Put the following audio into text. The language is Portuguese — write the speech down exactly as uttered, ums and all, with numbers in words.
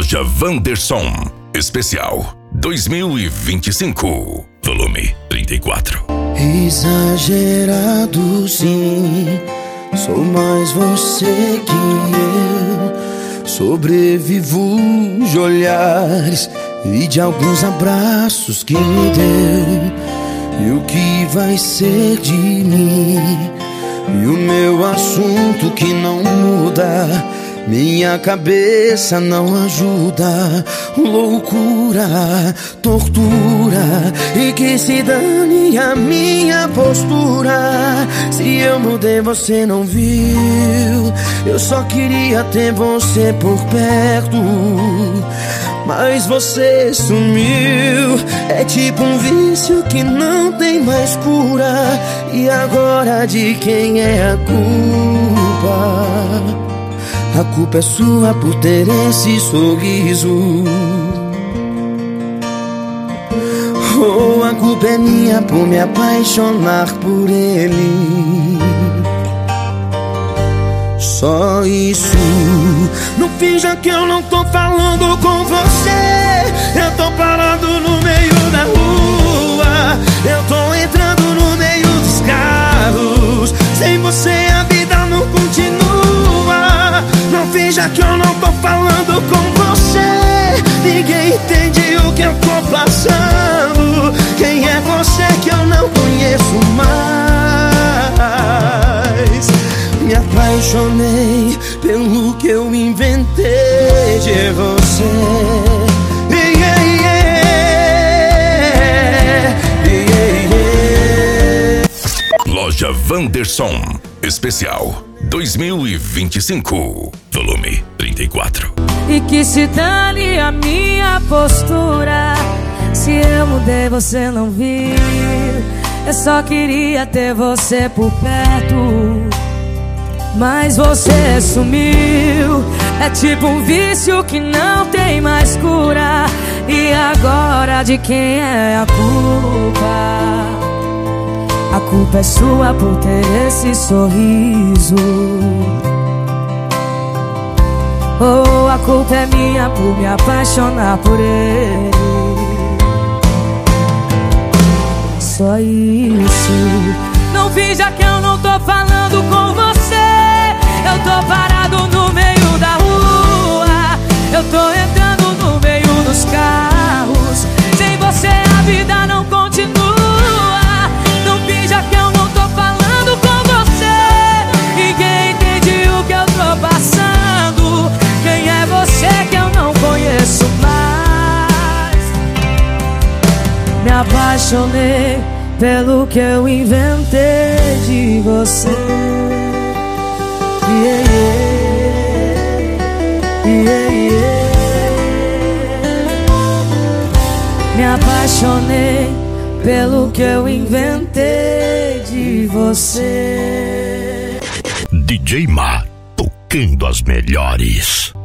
Loja Wanderson Especial dois mil e vinte e cinco, volume trinta e quatro. Exagerado sim, sou mais você que eu. Sobrevivo de olhares e de alguns abraços que me deu. E o que vai ser de mim? E o meu assunto que não muda, minha cabeça não ajuda. Loucura, tortura, e que se dane a minha postura. Se eu mudei você não viu, eu só queria ter você por perto, mas você sumiu. É tipo um vício que não tem mais cura. E agora de quem é a culpa? A culpa é sua por ter esse sorriso. Ou a culpa é minha por me apaixonar por ele. Só isso. Não finja que eu não tô falando com você. Eu tô parado no meio da rua. Eu tô entrando no meio dos carros. Sem você a vida não continua. Não finja que eu não tô falando com você. Ninguém entende o que eu tô passando. Quem é você que eu não conheço mais? Me apaixonei pelo que eu inventei de você. Yeah, yeah, yeah, yeah. Loja Wanderson Especial dois mil e vinte e cinco, volume trinta e quatro. E que se dane a minha postura. Se eu mudei você não viu, eu só queria ter você por perto, mas você sumiu. É tipo um vício que não tem mais cura. E agora de quem é a culpa? A culpa é sua por ter esse sorriso. Ou a culpa é minha por me apaixonar por ele. Só isso. Não finja que eu não tô falando com você. Eu tô parado no meio da rua. Eu tô entrando no meio dos carros. Sem você a vida não continua. Não finja que eu não tô falando com você. Ninguém entende o que eu tô passando. Quem é você que eu não conheço mais? Me apaixonei pelo que eu inventei de você. Yeah, yeah, yeah. Me apaixonei pelo que eu inventei de você. D J Ma, tocando as melhores.